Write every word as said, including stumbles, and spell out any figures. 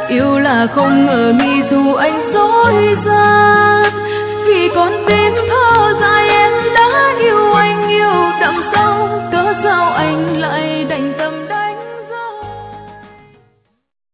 Yêu là không ngờ nghĩ dù anh dối gian, khi con tim thơ dài em đã yêu anh yêu đậm sâu, cớ sao anh lại đành tâm đau.